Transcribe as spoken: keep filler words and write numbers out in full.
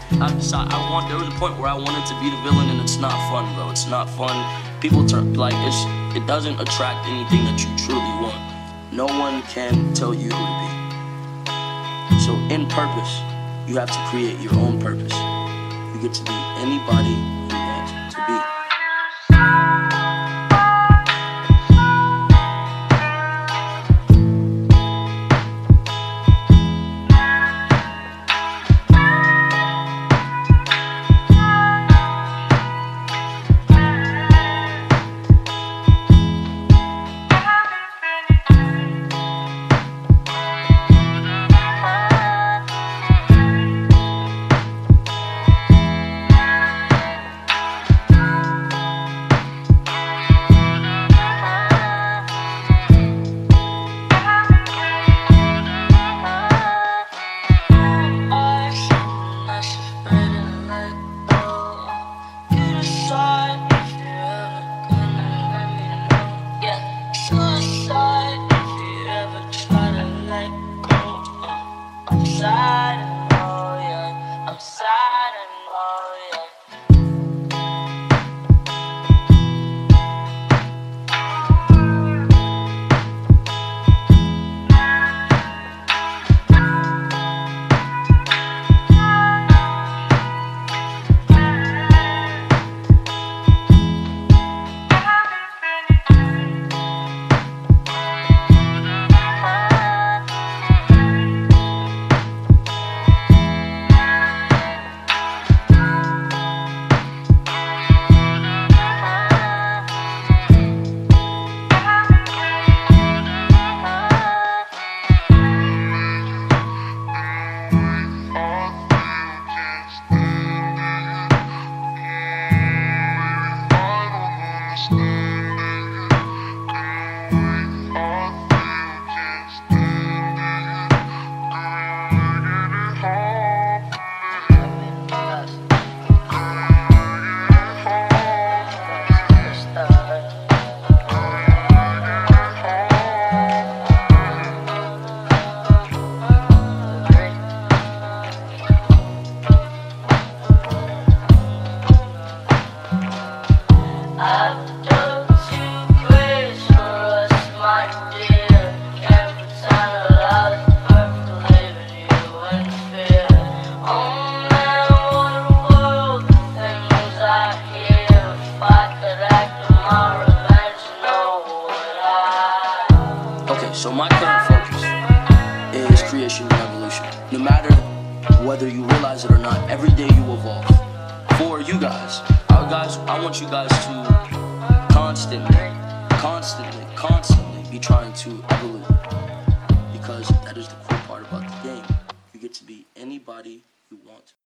I decided I want. There was a point where I wanted to be the villain, and it's not fun, bro. It's not fun. People turn like it's. It doesn't attract anything that you truly want. No one can tell you who to be. So in purpose, you have to create your own purpose. You get to be anybody you want to be. I'm sad and oh yeah, I'm sad and oh yeah. So my current focus is creation and evolution. No matter whether you realize it or not, every day you evolve. For you guys, our guys, I want you guys to constantly, constantly, constantly be trying to evolve. Because that is the cool part about the game. You get to be anybody you want.